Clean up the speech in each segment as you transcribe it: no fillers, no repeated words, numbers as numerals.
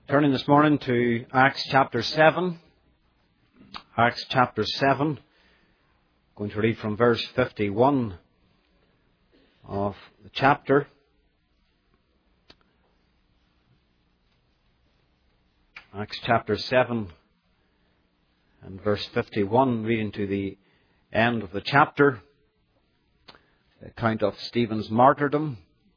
Turning this morning to Acts chapter 7. Acts chapter 7. Going to read from verse 51 of the chapter. Acts chapter 7 and verse 51, reading to the end of the chapter. The account of Stephen's martyrdom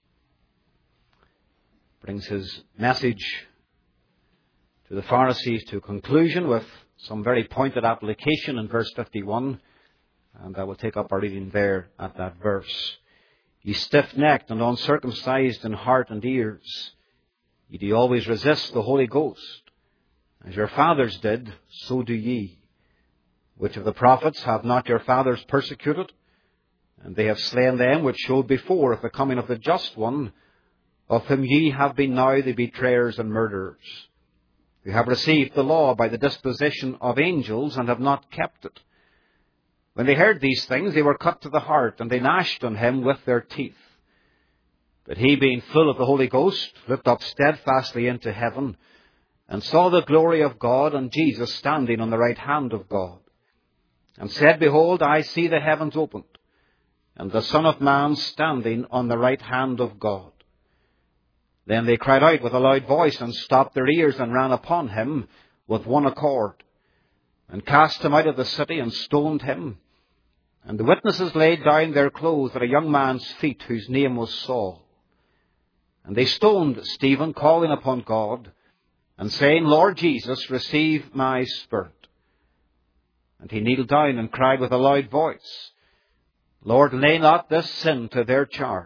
brings his message to the Pharisees to conclusion with some very pointed application in verse 51. And I will take up our reading there at that verse. Ye stiff-necked and uncircumcised in heart and ears, ye do always resist the Holy Ghost. As your fathers did, so do ye. Which of the prophets have not your fathers persecuted? And they have slain them which showed before of the coming of the Just One, of whom ye have been now the betrayers and murderers, who have received the law by the disposition of angels, and have not kept it. When they heard these things, they were cut to the heart, and they gnashed on him with their teeth. But he, being full of the Holy Ghost, looked up steadfastly into heaven, and saw the glory of God, and Jesus standing on the right hand of God, and said, Behold, I see the heavens opened, and the Son of Man standing on the right hand of God. Then they cried out with a loud voice, and stopped their ears, and ran upon him with one accord, and cast him out of the city, and stoned him. And the witnesses laid down their clothes at a young man's feet, whose name was Saul. And they stoned Stephen, calling upon God, and saying, Lord Jesus, receive my spirit. And he kneeled down and cried with a loud voice, Lord, lay not this sin to their charge.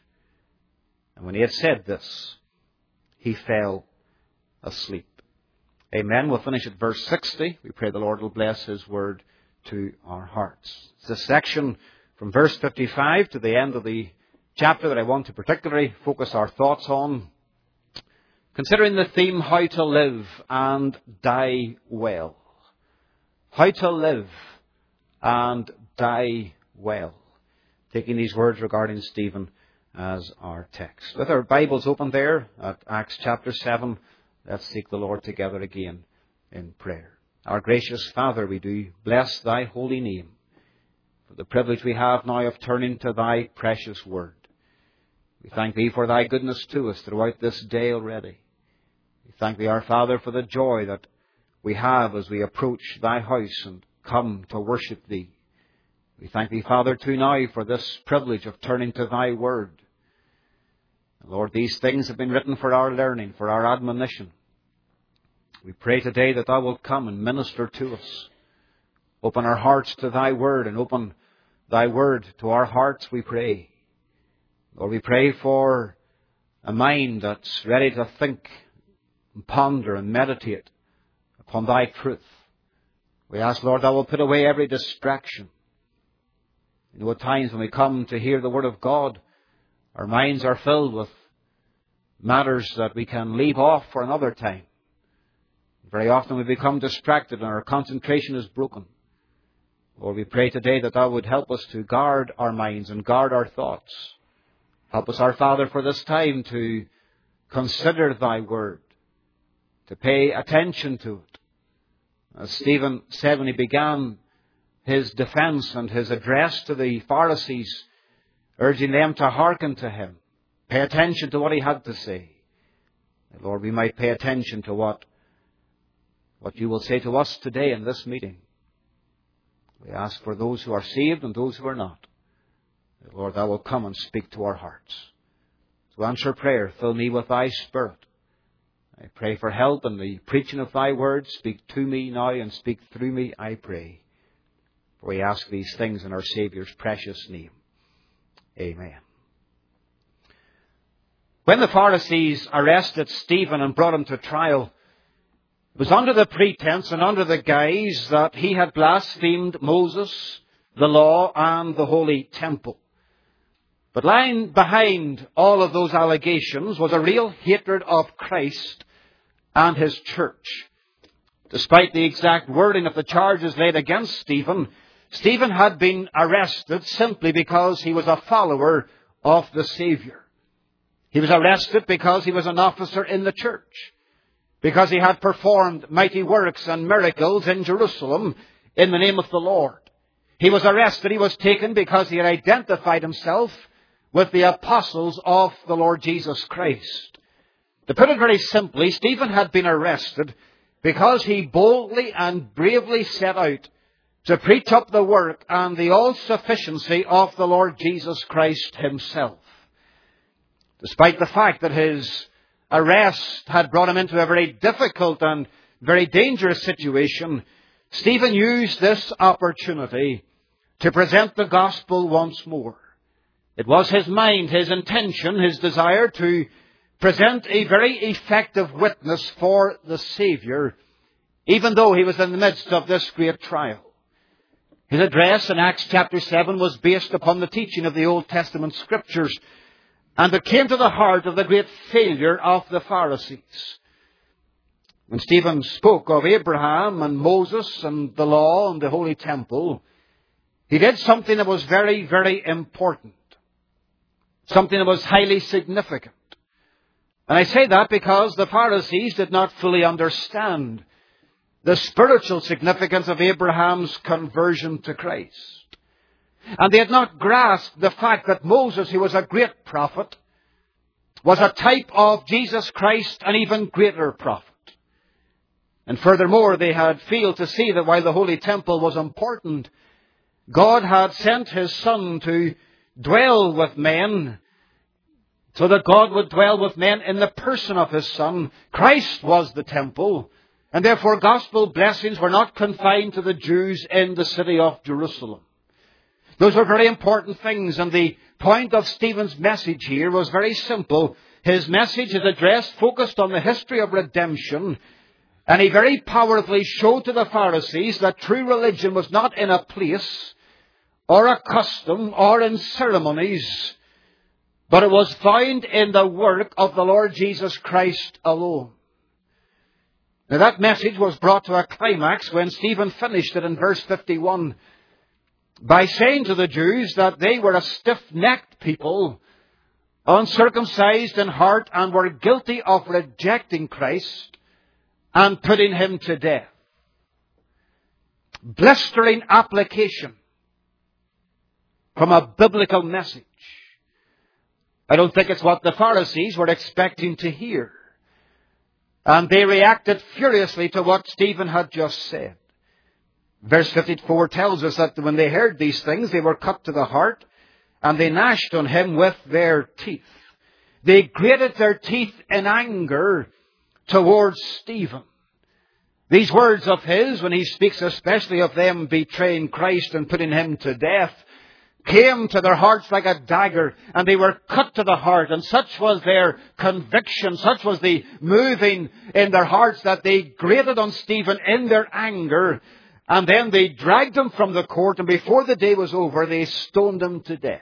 And when he had said this, he fell asleep. Amen. We'll finish at verse 60. We pray the Lord will bless his word to our hearts. It's a section from verse 55 to the end of the chapter that I want to particularly focus our thoughts on, considering the theme, how to live and die well. How to live and die well. Taking these words regarding Stephen as our text. With our Bibles open there at Acts chapter 7, let's seek the Lord together again in prayer. Our gracious Father, we do bless thy holy name for the privilege we have now of turning to thy precious word. We thank thee for thy goodness to us throughout this day already. We thank thee, our Father, for the joy that we have as we approach thy house and come to worship thee. We thank thee, Father, too now for this privilege of turning to thy word. Lord, these things have been written for our learning, for our admonition. We pray today that thou wilt come and minister to us. Open our hearts to thy word, and open thy word to our hearts, we pray. Lord, we pray for a mind that's ready to think and ponder and meditate upon thy truth. We ask, Lord, thou wilt put away every distraction. You know, at times when we come to hear the word of God, our minds are filled with matters that we can leave off for another time. Very often we become distracted and our concentration is broken. Lord, we pray today that thou would help us to guard our minds and guard our thoughts. Help us, our Father, for this time to consider thy word, to pay attention to it. As Stephen said when he began his defense and his address to the Pharisees, urging them to hearken to him, pay attention to what he had to say. Lord, we might pay attention to what you will say to us today in this meeting. We ask for those who are saved and those who are not. Lord, thou wilt come and speak to our hearts. So answer prayer, fill me with thy Spirit. I pray for help in the preaching of thy word. Speak to me now and speak through me, I pray. For we ask these things in our Saviour's precious name. Amen. When the Pharisees arrested Stephen and brought him to trial, it was under the pretense and under the guise that he had blasphemed Moses, the law, and the holy temple. But lying behind all of those allegations was a real hatred of Christ and his church. Despite the exact wording of the charges laid against Stephen, Stephen had been arrested simply because he was a follower of the Savior. He was arrested because he was an officer in the church. because he had performed mighty works and miracles in Jerusalem in the name of the Lord. He was arrested. He was taken because he had identified himself with the apostles of the Lord Jesus Christ. To put it very simply, Stephen had been arrested because he boldly and bravely set out to preach up the work and the all-sufficiency of the Lord Jesus Christ himself. Despite the fact that his arrest had brought him into a very difficult and very dangerous situation, Stephen used this opportunity to present the gospel once more. It was his mind, his intention, his desire to present a very effective witness for the Savior, even though he was in the midst of this great trial. His address in Acts chapter 7 was based upon the teaching of the Old Testament Scriptures, and it came to the heart of the great failure of the Pharisees. When Stephen spoke of Abraham and Moses and the law and the Holy Temple, he did something that was very, very important. Something that was highly significant. And I say that because the Pharisees did not fully understand the spiritual significance of Abraham's conversion to Christ. And they had not grasped the fact that Moses, who was a great prophet, was a type of Jesus Christ, an even greater prophet. And furthermore, they had failed to see that while the Holy Temple was important, God had sent His Son to dwell with men, so that God would dwell with men in the person of His Son. Christ was the temple, and therefore gospel blessings were not confined to the Jews in the city of Jerusalem. Those were very important things, and the point of Stephen's message here was very simple. His message, his address, focused on the history of redemption, and he very powerfully showed to the Pharisees that true religion was not in a place, or a custom, or in ceremonies, but it was found in the work of the Lord Jesus Christ alone. Now that message was brought to a climax when Stephen finished it in verse 51 by saying to the Jews that they were a stiff-necked people, uncircumcised in heart, and were guilty of rejecting Christ and putting Him to death. Blistering application from a biblical message. I don't think it's what the Pharisees were expecting to hear. And they reacted furiously to what Stephen had just said. Verse 54 tells us that when they heard these things, they were cut to the heart, and they gnashed on him with their teeth. They grated their teeth in anger towards Stephen. These words of his, when he speaks especially of them betraying Christ and putting Him to death, came to their hearts like a dagger, and they were cut to the heart, and such was their conviction, such was the moving in their hearts, that they grated on Stephen in their anger, and then they dragged him from the court, and before the day was over, they stoned him to death.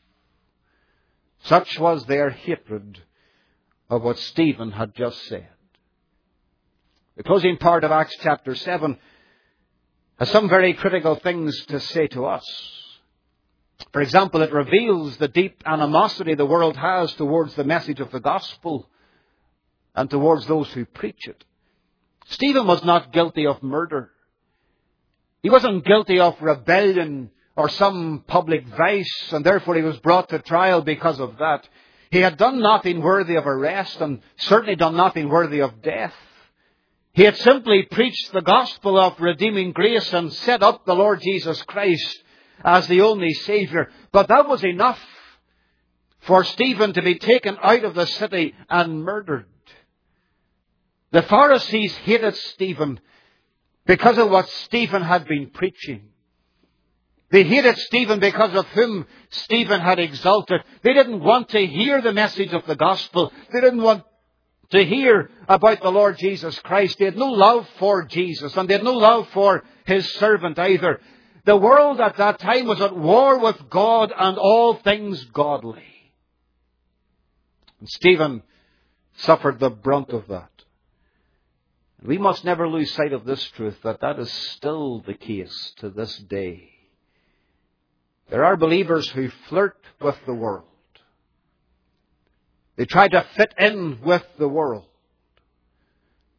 Such was their hatred of what Stephen had just said. The closing part of Acts chapter 7 has some very critical things to say to us. For example, it reveals the deep animosity the world has towards the message of the gospel and towards those who preach it. Stephen was not guilty of murder. He wasn't guilty of rebellion or some public vice, and therefore he was brought to trial because of that. He had done nothing worthy of arrest, and certainly done nothing worthy of death. He had simply preached the gospel of redeeming grace and set up the Lord Jesus Christ as the only Savior. But that was enough for Stephen to be taken out of the city and murdered. The Pharisees hated Stephen because of what Stephen had been preaching. They hated Stephen because of whom Stephen had exalted. They didn't want to hear the message of the gospel. They didn't want to hear about the Lord Jesus Christ. They had no love for Jesus, and they had no love for His servant either. The world at that time was at war with God and all things godly. And Stephen suffered the brunt of that. We must never lose sight of this truth, that that is still the case to this day. There are believers who flirt with the world. They try to fit in with the world.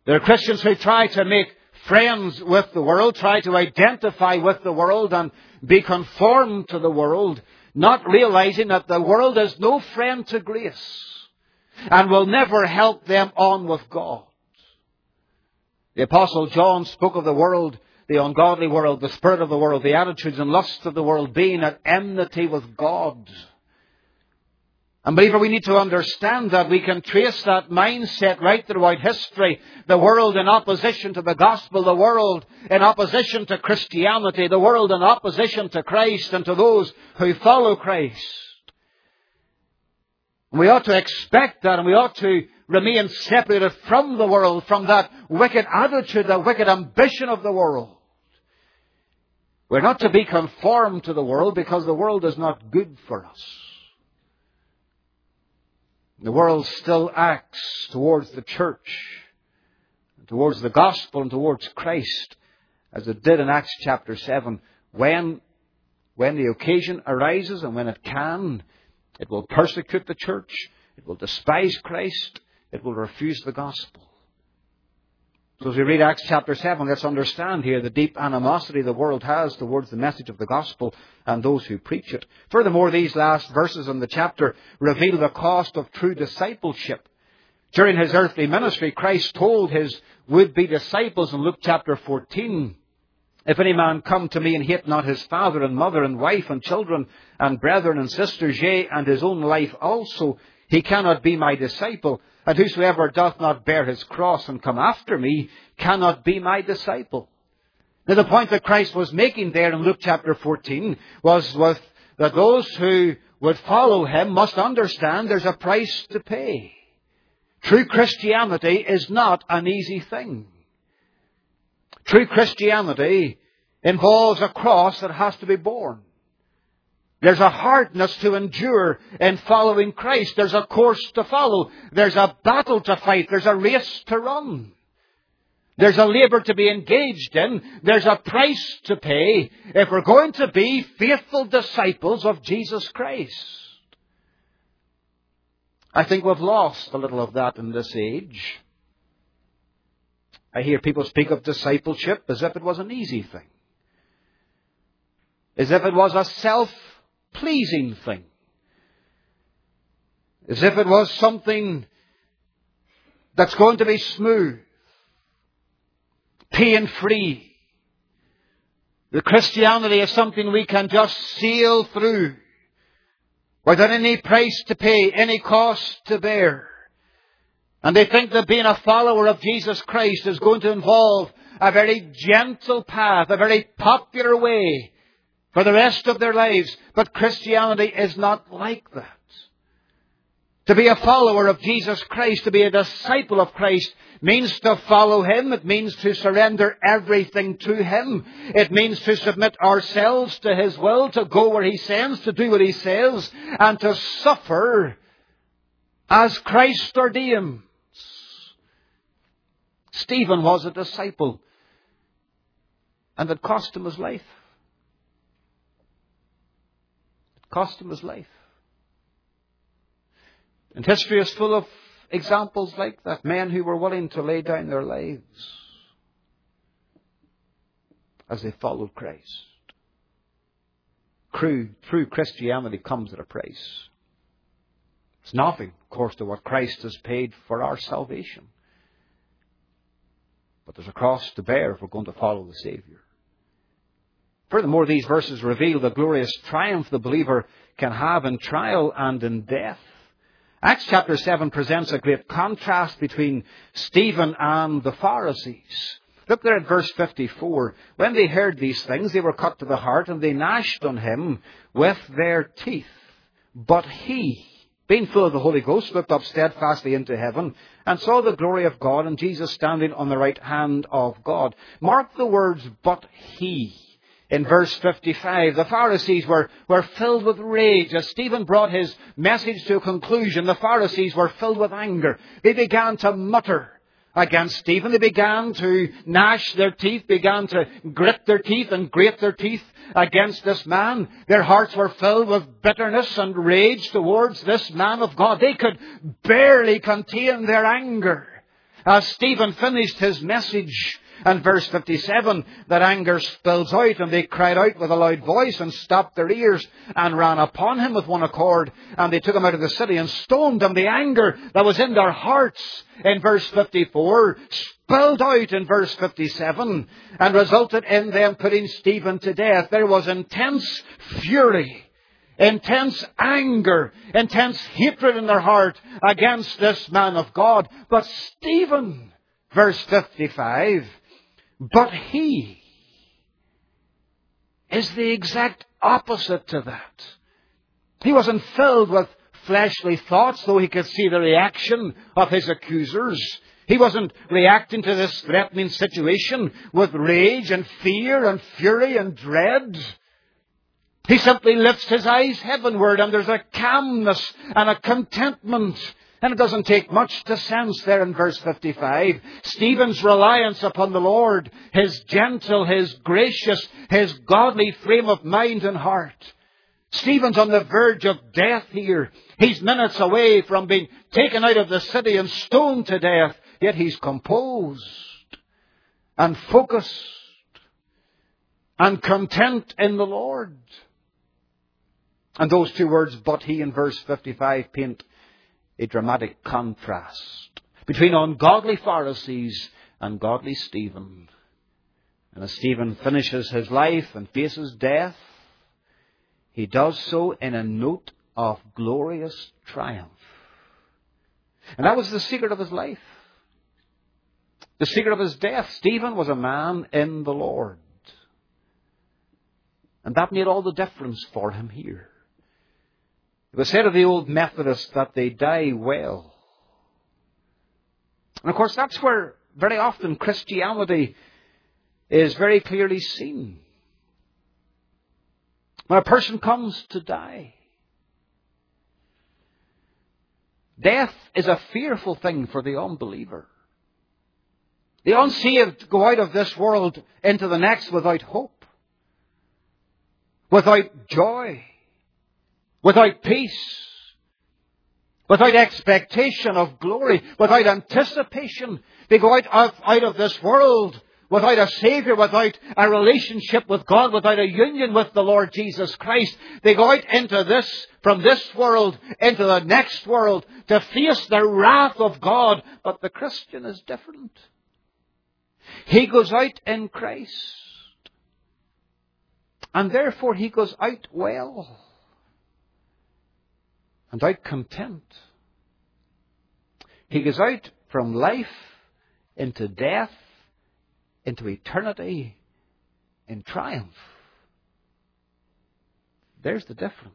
There are Christians who try to make friends with the world, try to identify with the world and be conformed to the world, not realizing that the world is no friend to grace and will never help them on with God. The Apostle John spoke of the world, the ungodly world, the spirit of the world, the attitudes and lusts of the world being at enmity with God. And believer, we need to understand that we can trace that mindset right throughout history. The world in opposition to the gospel, the world in opposition to Christianity, the world in opposition to Christ and to those who follow Christ. We ought to expect that, and we ought to remain separated from the world, from that wicked attitude, that wicked ambition of the world. We're not to be conformed to the world because the world is not good for us. The world still acts towards the church, towards the gospel and towards Christ, as it did in Acts chapter 7. When the occasion arises and when it can, it will persecute the church, it will despise Christ, it will refuse the gospel. So as we read Acts chapter 7, let's understand here the deep animosity the world has towards the message of the gospel and those who preach it. Furthermore, these last verses in the chapter reveal the cost of true discipleship. During his earthly ministry, Christ told his would-be disciples in Luke chapter 14, "If any man come to me and hate not his father and mother and wife and children and brethren and sisters, yea, and his own life also, he cannot be my disciple. And whosoever doth not bear his cross and come after me cannot be my disciple." Now the point that Christ was making there in Luke chapter 14 was that those who would follow him must understand there's a price to pay. True Christianity is not an easy thing. True Christianity involves a cross that has to be borne. There's a hardness to endure in following Christ. There's a course to follow. There's a battle to fight. There's a race to run. There's a labour to be engaged in. There's a price to pay if we're going to be faithful disciples of Jesus Christ. I think we've lost a little of that in this age. I hear people speak of discipleship as if it was an easy thing. As if it was a self-pleasing thing. As if it was something that's going to be smooth, pain-free. The Christianity is something we can just sail through without any price to pay, any cost to bear. And they think that being a follower of Jesus Christ is going to involve a very gentle path, a very popular way for the rest of their lives. But Christianity is not like that. To be a follower of Jesus Christ, to be a disciple of Christ, means to follow Him. It means to surrender everything to Him. It means to submit ourselves to His will, to go where He sends, to do what He says, and to suffer as Christ ordains. Stephen was a disciple, and it cost him his life. It cost him his life. And history is full of examples like that. Men who were willing to lay down their lives as they followed Christ. True Christianity comes at a price. It's nothing, of course, to what Christ has paid for our salvation. But there's a cross to bear if we're going to follow the Saviour. Furthermore, these verses reveal the glorious triumph the believer can have in trial and in death. Acts chapter 7 presents a great contrast between Stephen and the Pharisees. Look there at verse 54. When they heard these things, they were cut to the heart, and they gnashed on him with their teeth. But he, being full of the Holy Ghost, looked up steadfastly into heaven and saw the glory of God and Jesus standing on the right hand of God. Mark the words, but he. In verse 55, the Pharisees were filled with rage. As Stephen brought his message to a conclusion, the Pharisees were filled with anger. They began to mutter against Stephen. They began to gnash their teeth, began to grit their teeth and grate their teeth against this man. Their hearts were filled with bitterness and rage towards this man of God. They could barely contain their anger. As Stephen finished his message, in verse 57, that anger spills out, and they cried out with a loud voice and stopped their ears and ran upon him with one accord, and they took him out of the city and stoned him. The anger that was in their hearts in verse 54 spilled out in verse 57 and resulted in them putting Stephen to death. There was intense fury, intense anger, intense hatred in their heart against this man of God. But Stephen, verse 55, but he is the exact opposite to that. He wasn't filled with fleshly thoughts, though he could see the reaction of his accusers. He wasn't reacting to this threatening situation with rage and fear and fury and dread. He simply lifts his eyes heavenward, and there's a calmness and a contentment. And it doesn't take much to sense there in verse 55. Stephen's reliance upon the Lord, his gentle, his gracious, his godly frame of mind and heart. Stephen's on the verge of death here. He's minutes away from being taken out of the city and stoned to death. Yet he's composed and focused and content in the Lord. And those two words, but he, in verse 55, paint a dramatic contrast between ungodly Pharisees and godly Stephen. And as Stephen finishes his life and faces death, he does so in a note of glorious triumph. And that was the secret of his life. The secret of his death. Stephen was a man in the Lord. And that made all the difference for him here. It was said of the old Methodists that they die well. And of course, that's where very often Christianity is very clearly seen. When a person comes to die, death is a fearful thing for the unbeliever. The unsaved go out of this world into the next without hope, without joy, without peace, without expectation of glory, without anticipation. They go out of this world without a Savior, without a relationship with God, without a union with the Lord Jesus Christ. They go out from this world into the next world to face the wrath of God. But the Christian is different. He goes out in Christ. And therefore he goes out well. And out content. He goes out from life into death, into eternity, in triumph. There's the difference.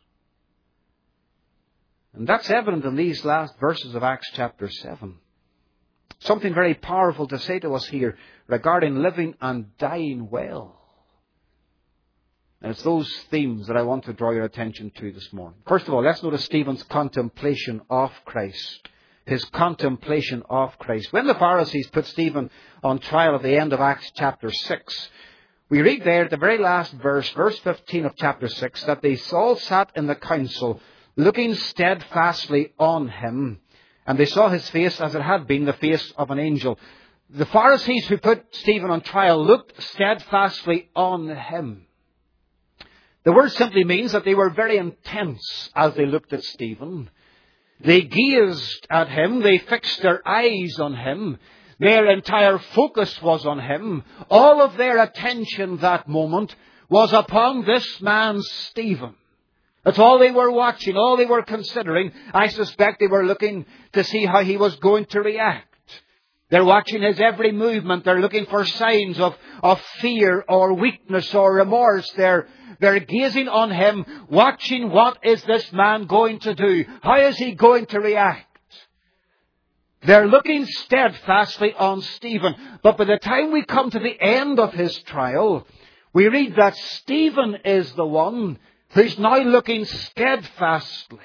And that's evident in these last verses of Acts chapter 7. Something very powerful to say to us here regarding living and dying well. And it's those themes that I want to draw your attention to this morning. First of all, let's notice Stephen's contemplation of Christ. His contemplation of Christ. When the Pharisees put Stephen on trial at the end of Acts chapter 6, we read there at the very last verse, verse 15 of chapter 6, that they all sat in the council looking steadfastly on him, and they saw his face as it had been the face of an angel. The Pharisees who put Stephen on trial looked steadfastly on him. The word simply means that they were very intense as they looked at Stephen. They gazed at him. They fixed their eyes on him. Their entire focus was on him. All of their attention that moment was upon this man Stephen. That's all they were watching, all they were considering. I suspect they were looking to see how he was going to react. They're watching his every movement. They're looking for signs of fear or weakness or remorse. They're gazing on him, watching what is this man going to do? How is he going to react? They're looking steadfastly on Stephen. But by the time we come to the end of his trial, we read that Stephen is the one who's now looking steadfastly.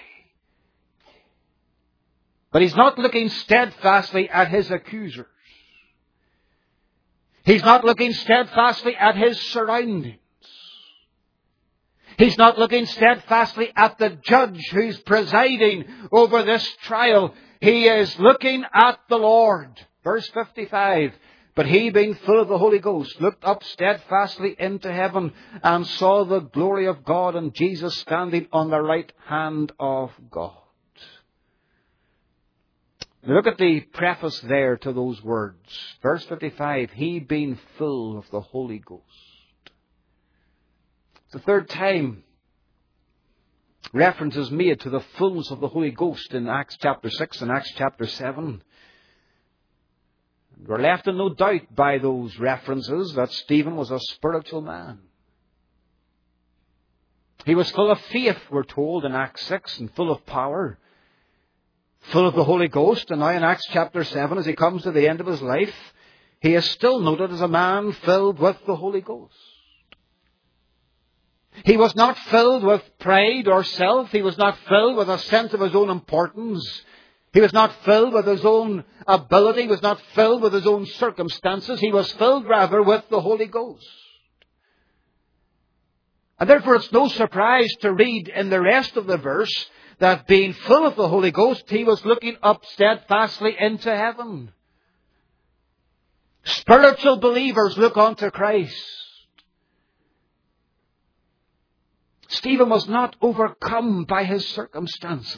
But he's not looking steadfastly at his accusers. He's not looking steadfastly at his surroundings. He's not looking steadfastly at the judge who's presiding over this trial. He is looking at the Lord. Verse 55. But he, being full of the Holy Ghost, looked up steadfastly into heaven and saw the glory of God and Jesus standing on the right hand of God. Look at the preface there to those words. Verse 55, he being full of the Holy Ghost. The third time reference is made to the fullness of the Holy Ghost in Acts chapter 6 and Acts chapter 7. We're left in no doubt by those references that Stephen was a spiritual man. He was full of faith, we're told in Acts 6, and full of power, full of the Holy Ghost. And now in Acts chapter 7, as he comes to the end of his life, he is still noted as a man filled with the Holy Ghost. He was not filled with pride or self. He was not filled with a sense of his own importance. He was not filled with his own ability. He was not filled with his own circumstances. He was filled rather with the Holy Ghost. And therefore it's no surprise to read in the rest of the verse that being full of the Holy Ghost, he was looking up steadfastly into heaven. Spiritual believers look unto Christ. Stephen was not overcome by his circumstances.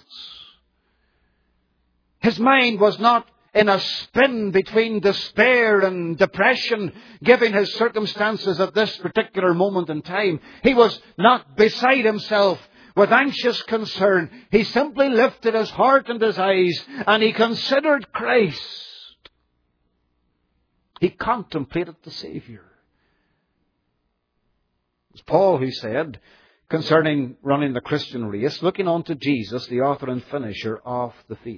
His mind was not in a spin between despair and depression, given his circumstances at this particular moment in time. He was not beside himself with anxious concern. He simply lifted his heart and his eyes, and he considered Christ. He contemplated the Savior. It's Paul who said, concerning running the Christian race, looking unto Jesus, the author and finisher of the faith.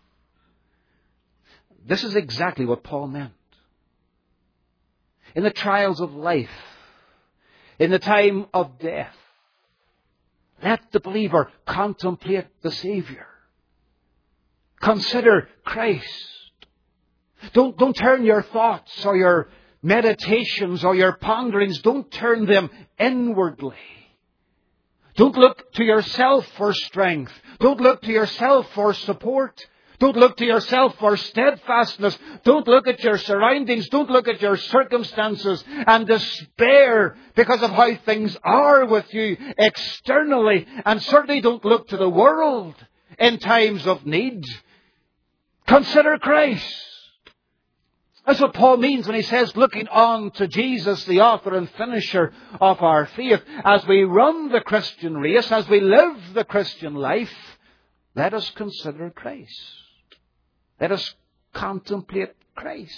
This is exactly what Paul meant. In the trials of life, in the time of death, let the believer contemplate the Savior. Consider Christ. Don't turn your thoughts or your meditations or your ponderings, don't turn them inwardly. Don't look to yourself for strength. Don't look to yourself for support. Don't look to yourself for steadfastness. Don't look at your surroundings. Don't look at your circumstances and despair because of how things are with you externally. And certainly don't look to the world in times of need. Consider Christ. That's what Paul means when he says, looking on to Jesus, the author and finisher of our faith. As we run the Christian race, as we live the Christian life, let us consider Christ. Let us contemplate Christ.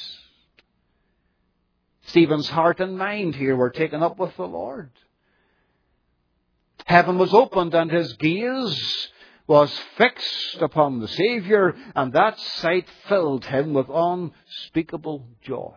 Stephen's heart and mind here were taken up with the Lord. Heaven was opened and his gaze was fixed upon the Savior, and that sight filled him with unspeakable joy.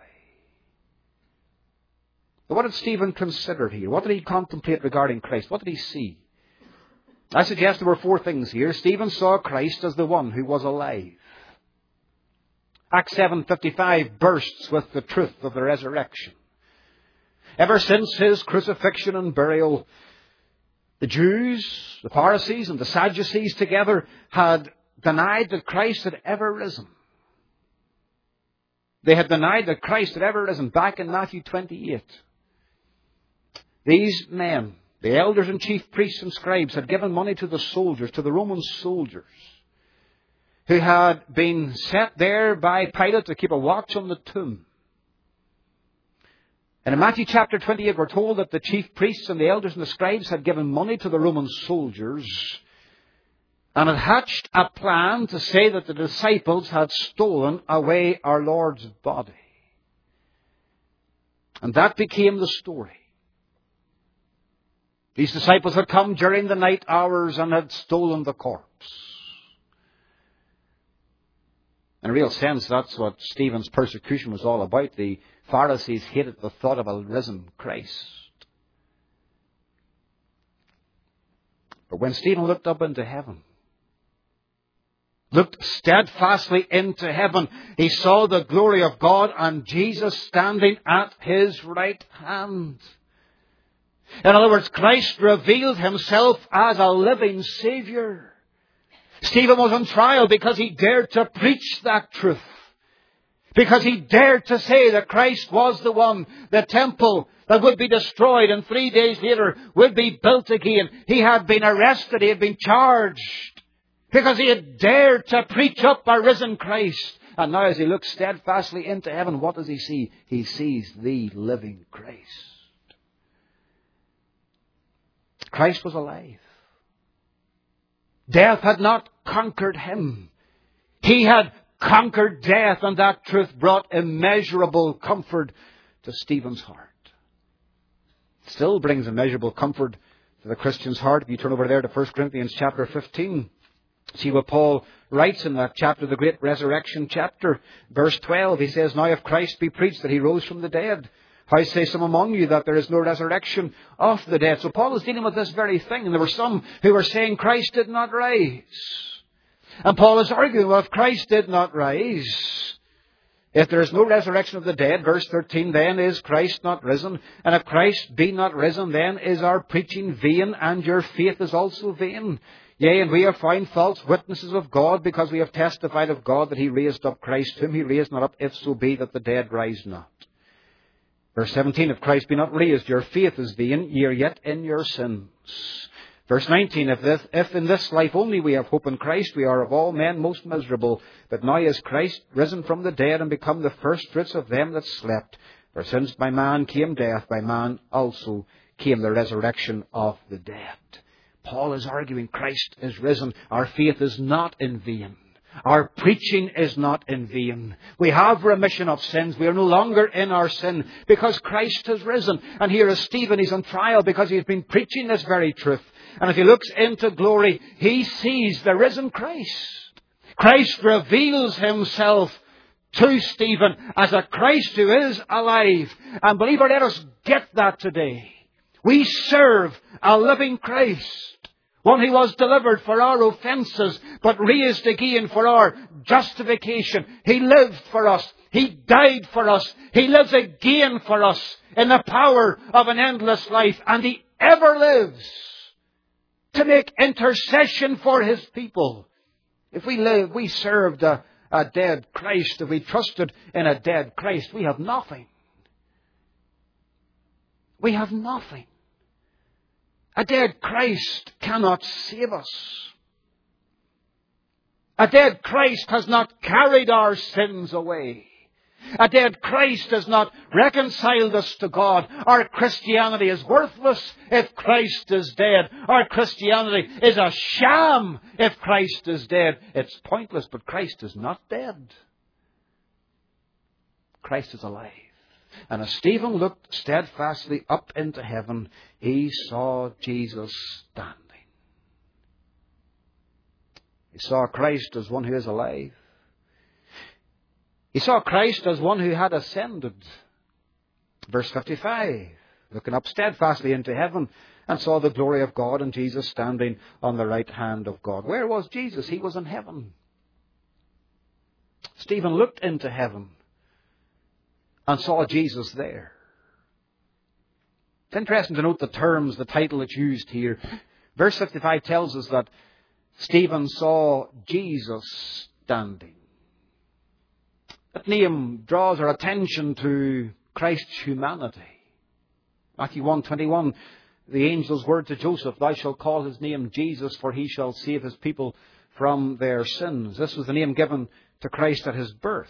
But what did Stephen consider here? What did he contemplate regarding Christ? What did he see? I suggest there were four things here. Stephen saw Christ as the one who was alive. Acts 7:55 bursts with the truth of the resurrection. Ever since his crucifixion and burial, the Jews, the Pharisees and the Sadducees together had denied that Christ had ever risen. They had denied that Christ had ever risen back in Matthew 28. These men, the elders and chief priests and scribes, had given money to the soldiers, to the Roman soldiers, who had been set there by Pilate to keep a watch on the tomb. And in Matthew chapter 28, we're told that the chief priests and the elders and the scribes had given money to the Roman soldiers and had hatched a plan to say that the disciples had stolen away our Lord's body. And that became the story. These disciples had come during the night hours and had stolen the corpse. In a real sense, that's what Stephen's persecution was all about. The Pharisees hated the thought of a risen Christ. But when Stephen looked up into heaven, looked steadfastly into heaven, he saw the glory of God and Jesus standing at his right hand. In other words, Christ revealed himself as a living Savior. Stephen was on trial because he dared to preach that truth. Because he dared to say that Christ was the one, the temple that would be destroyed and 3 days later would be built again. He had been arrested. He had been charged. Because he had dared to preach up a risen Christ. And now as he looks steadfastly into heaven, what does he see? He sees the living Christ. Christ was alive. Death had not conquered him. He had conquered death, and that truth brought immeasurable comfort to Stephen's heart. It still brings immeasurable comfort to the Christian's heart. If you turn over there to 1 Corinthians chapter 15, see what Paul writes in that chapter, the great resurrection chapter. Verse 12, he says, "Now if Christ be preached that he rose from the dead, how say some among you that there is no resurrection of the dead?" So Paul is dealing with this very thing. And there were some who were saying Christ did not rise. And Paul is arguing, well, if Christ did not rise, if there is no resurrection of the dead, verse 13, then is Christ not risen? And if Christ be not risen, then is our preaching vain, and your faith is also vain. Yea, and we have found false witnesses of God, because we have testified of God that he raised up Christ, whom he raised not up, if so be that the dead rise not. Verse 17, if Christ be not raised, your faith is vain, ye are yet in your sins. Verse 19, if in this life only we have hope in Christ, we are of all men most miserable. But now is Christ risen from the dead and become the firstfruits of them that slept. For since by man came death, by man also came the resurrection of the dead. Paul is arguing Christ is risen. Our faith is not in vain. Our preaching is not in vain. We have remission of sins. We are no longer in our sin because Christ has risen. And here is Stephen. He's on trial because he's been preaching this very truth. And if he looks into glory, he sees the risen Christ. Christ reveals himself to Stephen as a Christ who is alive. And believer, let us get that today. We serve a living Christ. One who was delivered for our offences, but raised again for our justification. He lived for us. He died for us. He lives again for us in the power of an endless life. And he ever lives to make intercession for his people. If we served a dead Christ, if we trusted in a dead Christ, we have nothing. We have nothing. A dead Christ cannot save us. A dead Christ has not carried our sins away. A dead Christ has not reconciled us to God. Our Christianity is worthless if Christ is dead. Our Christianity is a sham if Christ is dead. It's pointless, but Christ is not dead. Christ is alive. And as Stephen looked steadfastly up into heaven, he saw Jesus standing. He saw Christ as one who is alive. He saw Christ as one who had ascended. Verse 55, looking up steadfastly into heaven and saw the glory of God and Jesus standing on the right hand of God. Where was Jesus? He was in heaven. Stephen looked into heaven and saw Jesus there. It's interesting to note the terms, the title that's used here. Verse 55 tells us that Stephen saw Jesus standing. That name draws our attention to Christ's humanity. Matthew 1:21, the angel's word to Joseph, "Thou shalt call his name Jesus, for he shall save his people from their sins." This was the name given to Christ at his birth.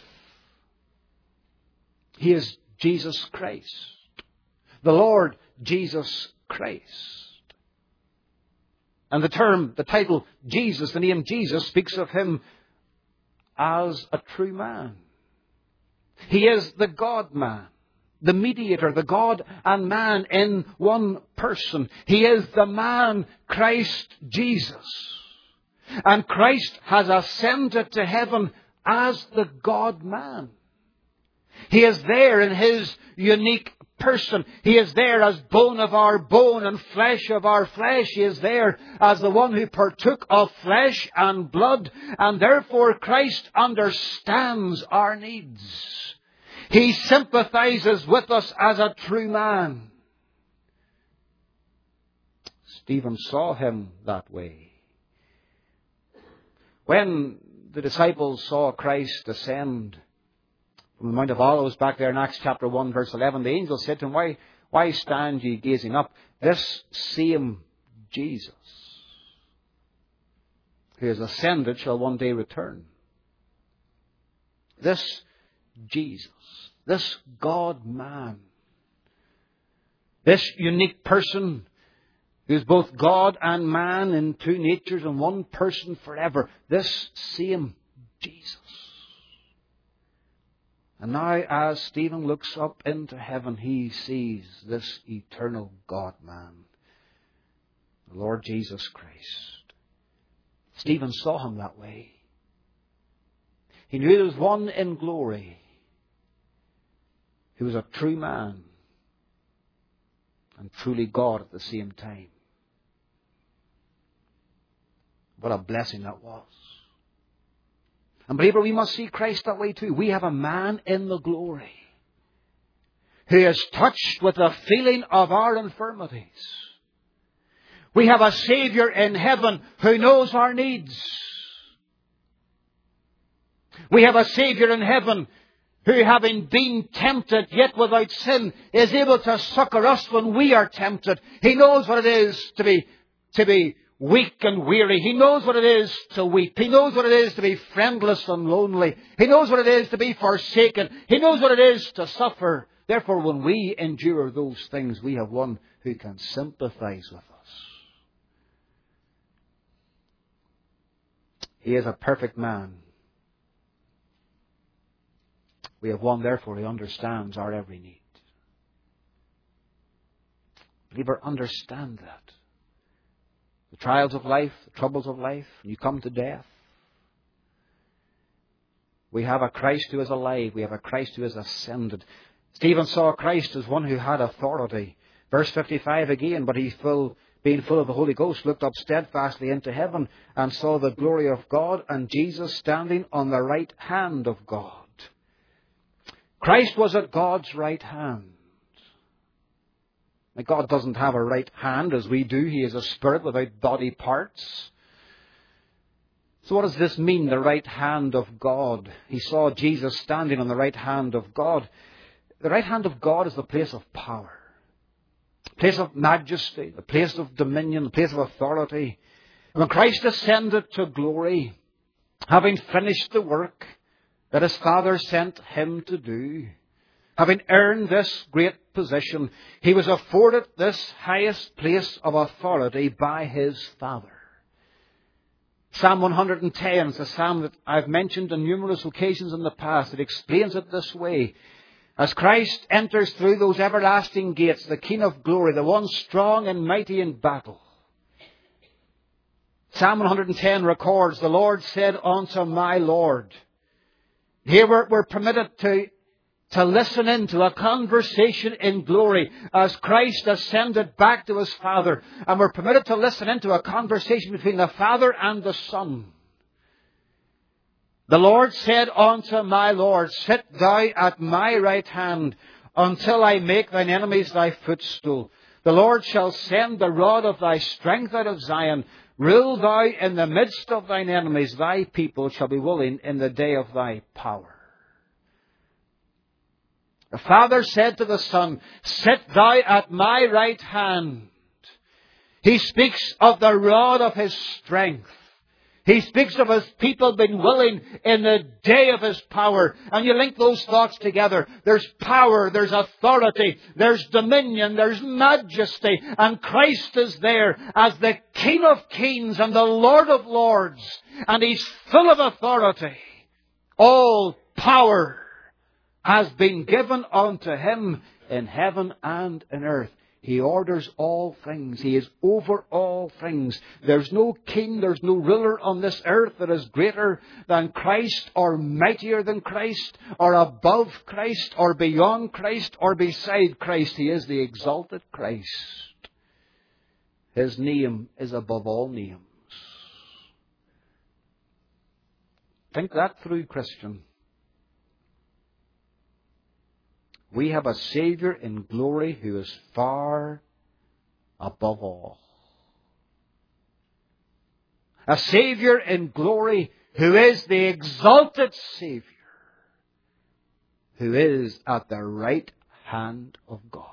He is Jesus Christ, the Lord Jesus Christ. And the title Jesus, the name Jesus, speaks of him as a true man. He is the God-man, the mediator, the God and man in one person. He is the man, Christ Jesus. And Christ has ascended to heaven as the God-man. He is there in his unique person. He is there as bone of our bone and flesh of our flesh. He is there as the one who partook of flesh and blood. And therefore Christ understands our needs. He sympathizes with us as a true man. Stephen saw him that way. When the disciples saw Christ descend from the Mount of Olives back there in Acts chapter 1 verse 11, the angel said to him, Why stand ye gazing up? This same Jesus who has ascended shall one day return. This Jesus, this God-man, this unique person who is both God and man in two natures and one person forever, this same Jesus. And now as Stephen looks up into heaven, he sees this eternal God-man, the Lord Jesus Christ. Stephen saw him that way. He knew there was one in glory who was a true man and truly God at the same time. What a blessing that was. And believer, we must see Christ that way too. We have a man in the glory who is touched with the feeling of our infirmities. We have a Saviour in heaven who knows our needs. We have a Saviour in heaven who, having been tempted yet without sin, is able to succour us when we are tempted. He knows what it is to be weak and weary. He knows what it is to weep. He knows what it is to be friendless and lonely. He knows what it is to be forsaken. He knows what it is to suffer. Therefore, when we endure those things, we have one who can sympathize with us. He is a perfect man. We have one, therefore, who understands our every need. Believer, understand that. The trials of life, the troubles of life, when you come to death, we have a Christ who is alive. We have a Christ who is ascended. Stephen saw Christ as one who had authority. Verse 55 again, but he, being full of the Holy Ghost, looked up steadfastly into heaven and saw the glory of God and Jesus standing on the right hand of God. Christ was at God's right hand. Now, God doesn't have a right hand as we do. He is a spirit without body parts. So what does this mean, the right hand of God? He saw Jesus standing on the right hand of God. The right hand of God is the place of power, the place of majesty, the place of dominion, the place of authority. When Christ ascended to glory, having finished the work that his Father sent him to do, having earned this great position, he was afforded this highest place of authority by his Father. Psalm 110 is a psalm that I've mentioned on numerous occasions in the past. It explains it this way. As Christ enters through those everlasting gates, the King of glory, the one strong and mighty in battle, Psalm 110 records, the Lord said unto my Lord. Here we're permitted to listen into a conversation in glory as Christ ascended back to his Father. And we're permitted to listen into a conversation between the Father and the Son. The Lord said unto my Lord, sit thou at my right hand until I make thine enemies thy footstool. The Lord shall send the rod of thy strength out of Zion. Rule thou in the midst of thine enemies. Thy people shall be willing in the day of thy power. The Father said to the Son, sit thou at my right hand. He speaks of the rod of his strength. He speaks of his people being willing in the day of his power. And you link those thoughts together. There's power, there's authority, there's dominion, there's majesty. And Christ is there as the King of kings and the Lord of lords. And he's full of authority. All power has been given unto him in heaven and in earth. He orders all things. He is over all things. There's no king, there's no ruler on this earth that is greater than Christ or mightier than Christ or above Christ or beyond Christ or beside Christ. He is the exalted Christ. His name is above all names. Think that through, Christian. We have a Saviour in glory who is far above all. A Saviour in glory who is the exalted Savior, who is at the right hand of God.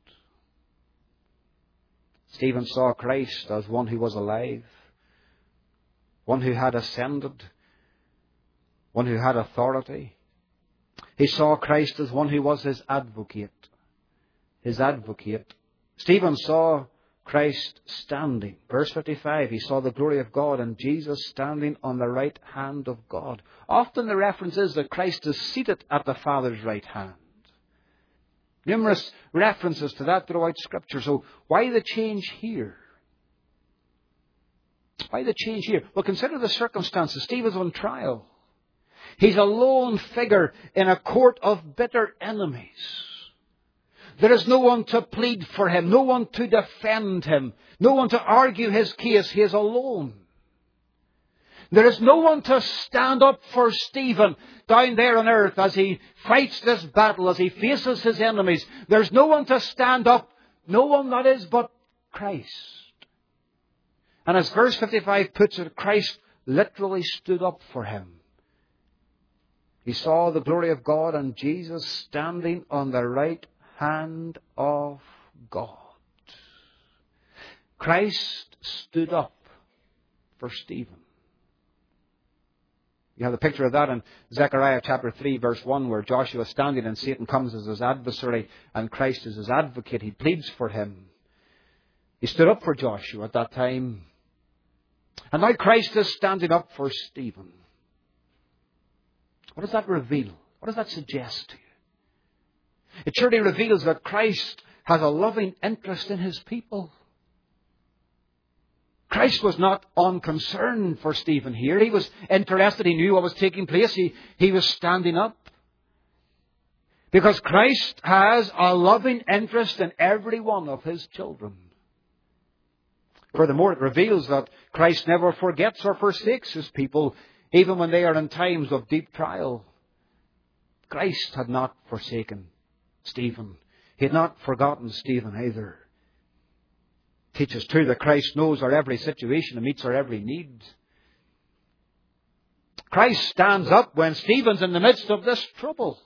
Stephen saw Christ as one who was alive, one who had ascended, one who had authority. He saw Christ as one who was his advocate. His advocate. Stephen saw Christ standing. Verse 55, he saw the glory of God and Jesus standing on the right hand of God. Often the reference is that Christ is seated at the Father's right hand. Numerous references to that throughout Scripture. So why the change here? Why the change here? Well, consider the circumstances. Stephen's on trial. He's a lone figure in a court of bitter enemies. There is no one to plead for him, no one to defend him, no one to argue his case. He is alone. There is no one to stand up for Stephen down there on earth as he fights this battle, as he faces his enemies. There's no one to stand up, no one that is but Christ. And as verse 55 puts it, Christ literally stood up for him. He saw the glory of God and Jesus standing on the right hand of God. Christ stood up for Stephen. You have a picture of that in Zechariah chapter 3 verse 1 where Joshua is standing and Satan comes as his adversary and Christ is his advocate. He pleads for him. He stood up for Joshua at that time. And now Christ is standing up for Stephen. What does that reveal? What does that suggest to you? It surely reveals that Christ has a loving interest in his people. Christ was not unconcerned for Stephen here. He was interested. He knew what was taking place. He was standing up. Because Christ has a loving interest in every one of his children. Furthermore, it reveals that Christ never forgets or forsakes his people, even when they are in times of deep trial. Christ had not forsaken Stephen. He had not forgotten Stephen either. It teaches too that Christ knows our every situation and meets our every need. Christ stands up when Stephen's in the midst of this trouble.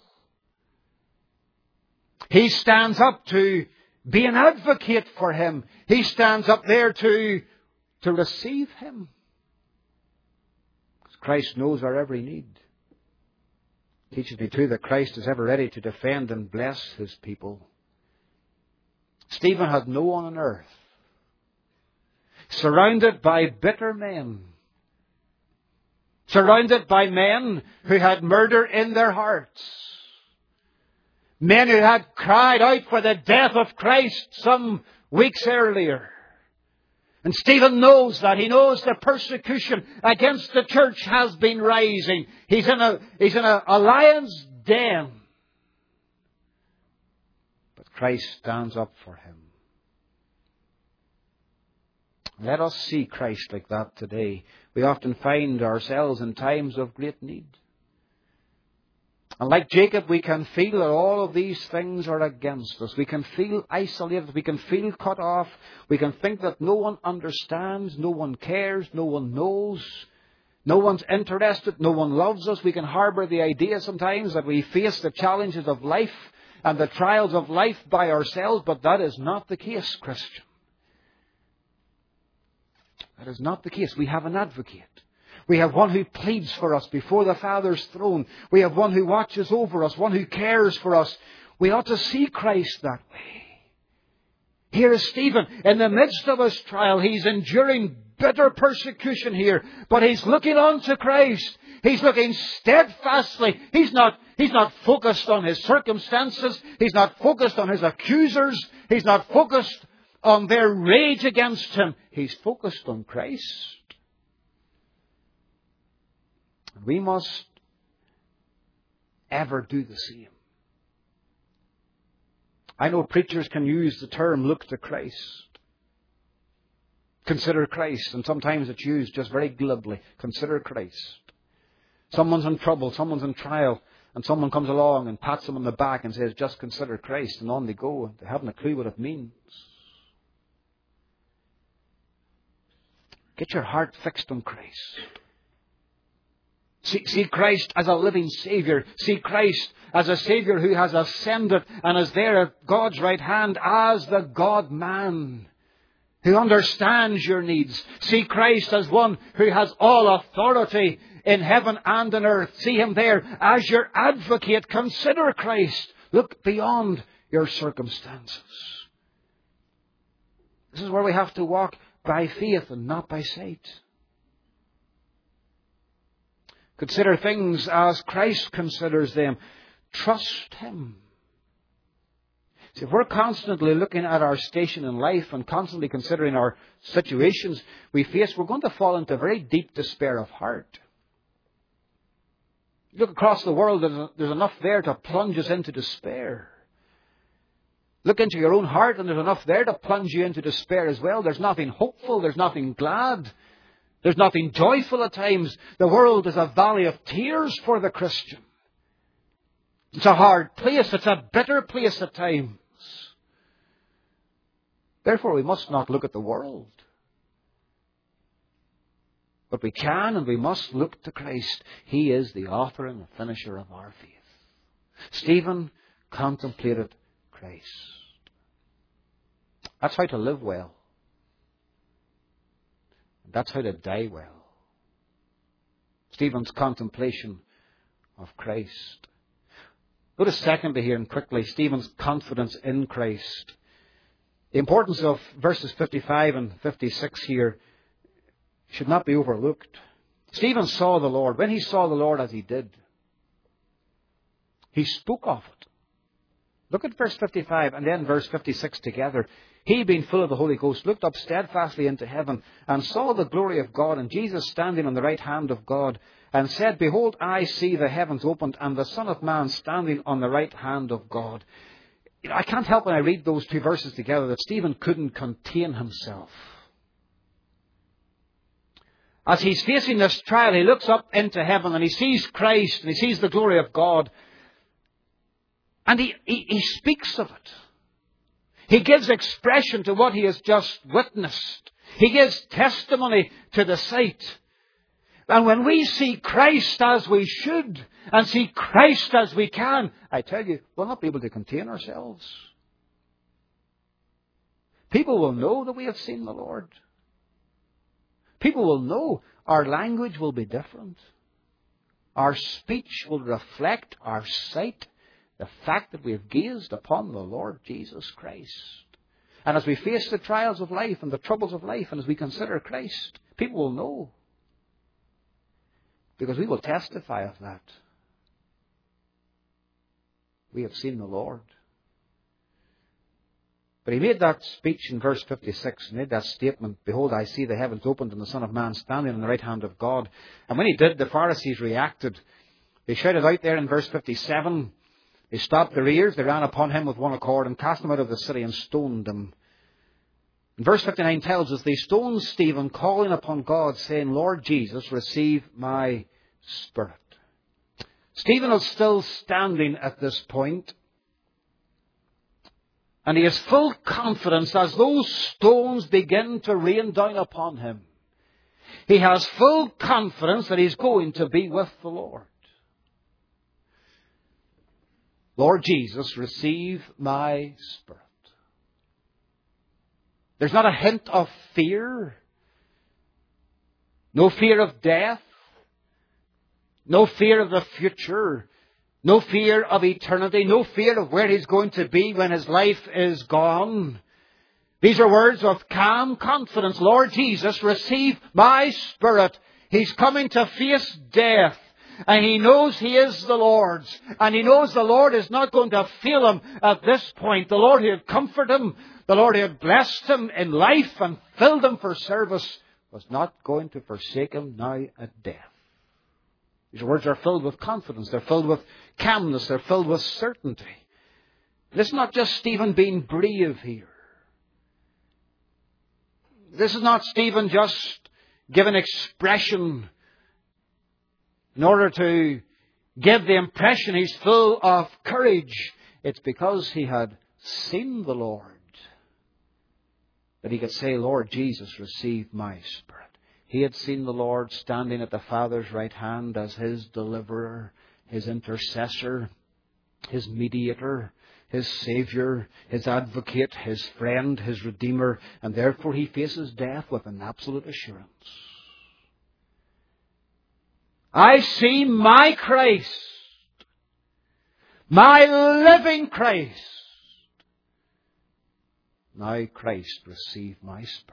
He stands up to be an advocate for him. He stands up there to receive him. Because Christ knows our every need. It teaches me too that Christ is ever ready to defend and bless his people. Stephen had no one on earth. Surrounded by bitter men. Surrounded by men who had murder in their hearts. Men who had cried out for the death of Christ some weeks earlier. And Stephen knows that. He knows the persecution against the church has been rising. He's in a lion's den. But Christ stands up for him. Let us see Christ like that today. We often find ourselves in times of great need. And like Jacob, we can feel that all of these things are against us. We can feel isolated. We can feel cut off. We can think that no one understands, no one cares, no one knows. No one's interested, no one loves us. We can harbour the idea sometimes that we face the challenges of life and the trials of life by ourselves, but that is not the case, Christian. That is not the case. We have an advocate. We have one who pleads for us before the Father's throne. We have one who watches over us, one who cares for us. We ought to see Christ that way. Here is Stephen. In the midst of his trial, he's enduring bitter persecution here. But he's looking on to Christ. He's looking steadfastly. He's not focused on his circumstances. He's not focused on his accusers. He's not focused on their rage against him. He's focused on Christ. We must ever do the same. I know preachers can use the term look to Christ. Consider Christ. And sometimes it's used just very glibly. Consider Christ. Someone's in trouble, someone's in trial, and someone comes along and pats them on the back and says, just consider Christ. And on they go. They haven't a clue what it means. Get your heart fixed on Christ. See Christ as a living Saviour. See Christ as a Saviour who has ascended and is there at God's right hand as the God-man who understands your needs. See Christ as one who has all authority in heaven and on earth. See Him there as your advocate. Consider Christ. Look beyond your circumstances. This is where we have to walk by faith and not by sight. Consider things as Christ considers them. Trust Him. See, if we're constantly looking at our station in life and constantly considering our situations we face, we're going to fall into very deep despair of heart. Look across the world, there's enough there to plunge us into despair. Look into your own heart and there's enough there to plunge you into despair as well. There's nothing hopeful, there's nothing glad. There's nothing joyful at times. The world is a valley of tears for the Christian. It's a hard place. It's a bitter place at times. Therefore, we must not look at the world. But we can and we must look to Christ. He is the author and the finisher of our faith. Stephen contemplated Christ. That's how to live well. That's how to die well. Stephen's contemplation of Christ. Notice secondly here and quickly, Stephen's confidence in Christ. The importance of verses 55 and 56 here should not be overlooked. Stephen saw the Lord. When he saw the Lord as he did, he spoke of it. Look at verse 55 and then verse 56 together. He, being full of the Holy Ghost, looked up steadfastly into heaven and saw the glory of God and Jesus standing on the right hand of God, and said, Behold, I see the heavens opened and the Son of Man standing on the right hand of God. I can't help when I read those two verses together that Stephen couldn't contain himself. As he's facing this trial, he looks up into heaven and he sees Christ and he sees the glory of God. And he speaks of it. He gives expression to what he has just witnessed. He gives testimony to the sight. And when we see Christ as we should, and see Christ as we can, I tell you, we'll not be able to contain ourselves. People will know that we have seen the Lord. People will know our language will be different. Our speech will reflect our sight. The fact that we have gazed upon the Lord Jesus Christ. And as we face the trials of life and the troubles of life, and as we consider Christ, people will know. Because we will testify of that. We have seen the Lord. But he made that speech in verse 56, made that statement, Behold, I see the heavens opened and the Son of Man standing on the right hand of God. And when he did, the Pharisees reacted. They shouted out there in verse 57, they stopped their ears, they ran upon him with one accord and cast him out of the city and stoned him. And verse 59 tells us they stoned Stephen, calling upon God, saying, Lord Jesus, receive my spirit. Stephen is still standing at this point, and he has full confidence as those stones begin to rain down upon him. He has full confidence that he's going to be with the Lord. Lord Jesus, receive my spirit. There's not a hint of fear. No fear of death. No fear of the future. No fear of eternity. No fear of where he's going to be when his life is gone. These are words of calm confidence. Lord Jesus, receive my spirit. He's coming to face death. And he knows he is the Lord's. And he knows the Lord is not going to fail him at this point. The Lord who had comforted him, the Lord who had blessed him in life and filled him for service, was not going to forsake him now at death. These words are filled with confidence. They're filled with calmness. They're filled with certainty. This is not just Stephen being brave here. This is not Stephen just giving expression in order to give the impression he's full of courage. It's because he had seen the Lord that he could say, Lord Jesus, receive my spirit. He had seen the Lord standing at the Father's right hand as his deliverer, his intercessor, his mediator, his Saviour, his advocate, his friend, his Redeemer, and therefore he faces death with an absolute assurance. I see my Christ, my living Christ. Now Christ, receive my spirit.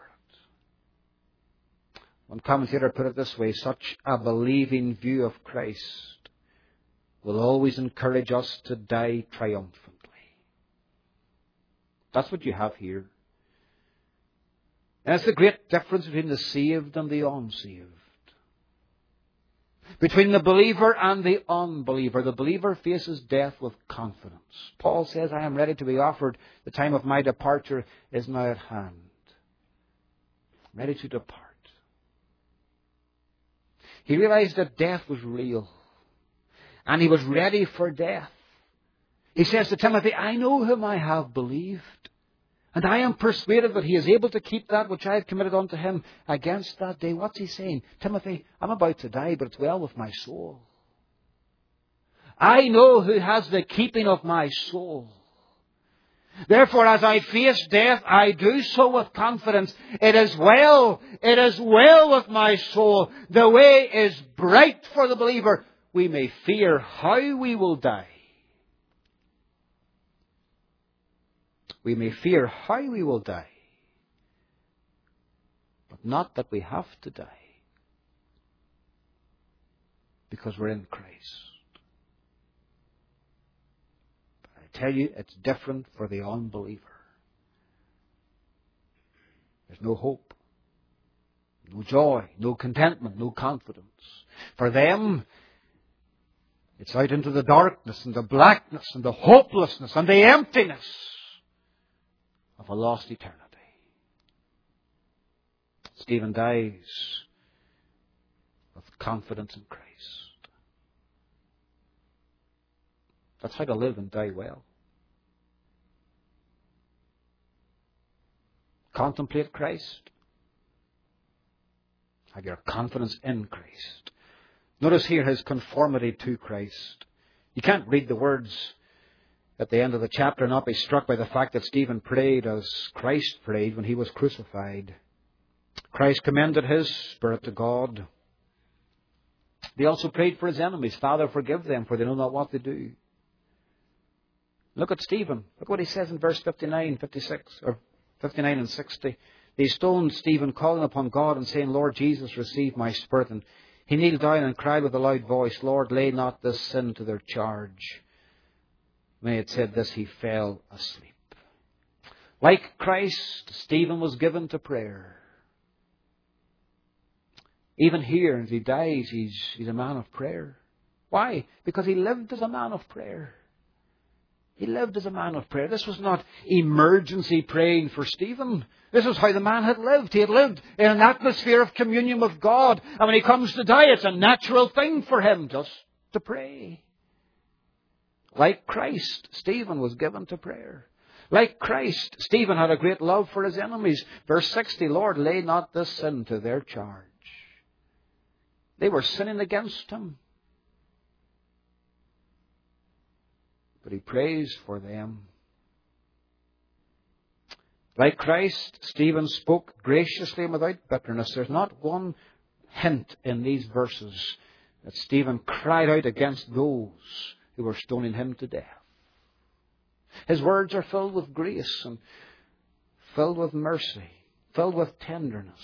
One commentator put it this way: such a believing view of Christ will always encourage us to die triumphantly. That's what you have here. And it's the great difference between the saved and the unsaved. Between the believer and the unbeliever. The believer faces death with confidence. Paul says, I am ready to be offered. The time of my departure is now at hand. Ready to depart. He realized that death was real. And he was ready for death. He says to Timothy, I know whom I have believed. And I am persuaded that he is able to keep that which I have committed unto him against that day. What's he saying? Timothy, I'm about to die, but it's well with my soul. I know who has the keeping of my soul. Therefore, as I face death, I do so with confidence. It is well with my soul. The way is bright for the believer. We may fear how we will die. We may fear how we will die, but not that we have to die, because we're in Christ. But I tell you, it's different for the unbeliever. There's no hope, no joy, no contentment, no confidence. For them, it's out into the darkness and the blackness and the hopelessness and the emptiness of a lost eternity. Stephen dies with confidence in Christ. That's how to live and die well. Contemplate Christ. Have your confidence in Christ. Notice here his conformity to Christ. You can't read the words at the end of the chapter and not be struck by the fact that Stephen prayed as Christ prayed when he was crucified. Christ commended his spirit to God. He also prayed for his enemies. Father, forgive them, for they know not what they do. Look at Stephen. Look what he says in verse 59, 56, or 59 and 60. They stoned Stephen, calling upon God and saying, Lord Jesus, receive my spirit. And he kneeled down and cried with a loud voice, Lord, lay not this sin to their charge. When he had said this, he fell asleep. Like Christ, Stephen was given to prayer. Even here, as he dies, he's a man of prayer. Why? Because he lived as a man of prayer. He lived as a man of prayer. This was not emergency praying for Stephen. This was how the man had lived. He had lived in an atmosphere of communion with God. And when he comes to die, it's a natural thing for him just to pray. Like Christ, Stephen was given to prayer. Like Christ, Stephen had a great love for his enemies. Verse 60, Lord, lay not this sin to their charge. They were sinning against him. But he prays for them. Like Christ, Stephen spoke graciously and without bitterness. There's not one hint in these verses that Stephen cried out against those who were stoning him to death. His words are filled with grace and filled with mercy, filled with tenderness.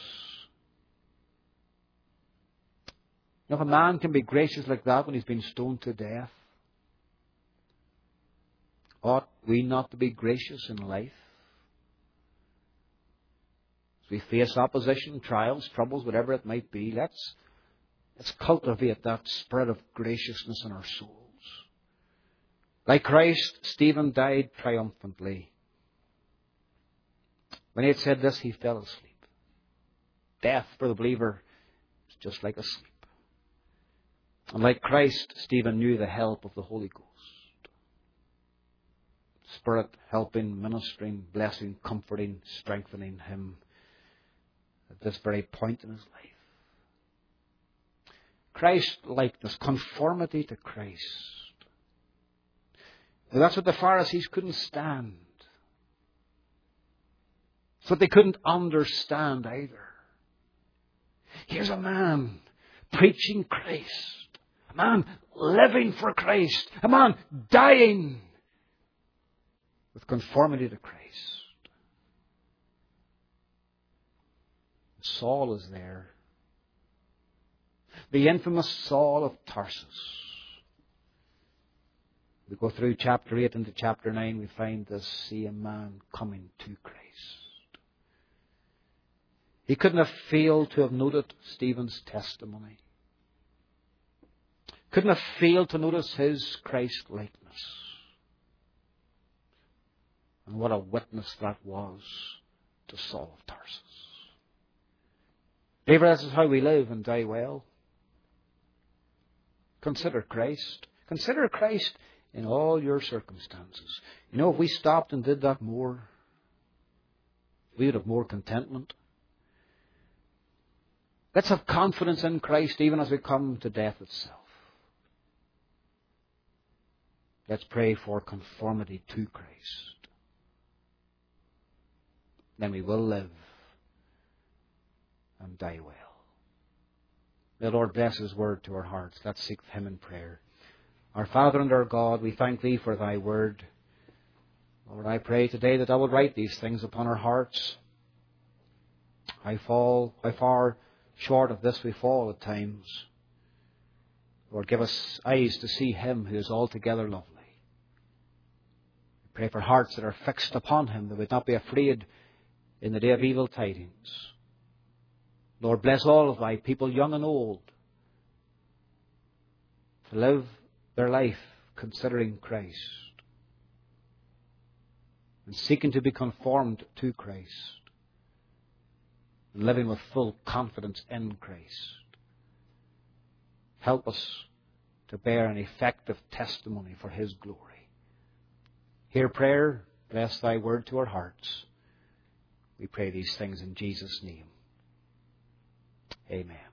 Now, if a man can be gracious like that when he's been stoned to death, ought we not to be gracious in life? As we face opposition, trials, troubles, whatever it might be, let's cultivate that spirit of graciousness in our souls. Like Christ, Stephen died triumphantly. When he had said this, he fell asleep. Death for the believer is just like a sleep. And like Christ, Stephen knew the help of the Holy Ghost. Spirit helping, ministering, blessing, comforting, strengthening him at this very point in his life. Christ-likeness, conformity to Christ. Now, that's what the Pharisees couldn't stand. It's what they couldn't understand either. Here's a man preaching Christ. A man living for Christ. A man dying with conformity to Christ. Saul is there. The infamous Saul of Tarsus. We go through chapter 8 into chapter 9, we find this same man coming to Christ. He couldn't have failed to have noted Stephen's testimony. Couldn't have failed to notice his Christ-likeness. And what a witness that was to Saul of Tarsus. Believer, this is how we live and die well. Consider Christ. Consider Christ in all your circumstances. You know, if we stopped and did that more, we would have more contentment. Let's have confidence in Christ even as we come to death itself. Let's pray for conformity to Christ. Then we will live and die well. May the Lord bless His word to our hearts. Let's seek Him in prayer. Our Father and our God, we thank Thee for Thy word. Lord, I pray today that Thou would write these things upon our hearts. How far short of this we fall at times. Lord, give us eyes to see Him who is altogether lovely. We pray for hearts that are fixed upon Him, that would not be afraid in the day of evil tidings. Lord, bless all of Thy people, young and old, to live their life considering Christ and seeking to be conformed to Christ and living with full confidence in Christ. Help us to bear an effective testimony for His glory. Hear prayer. Bless Thy word to our hearts. We pray these things in Jesus' name. Amen.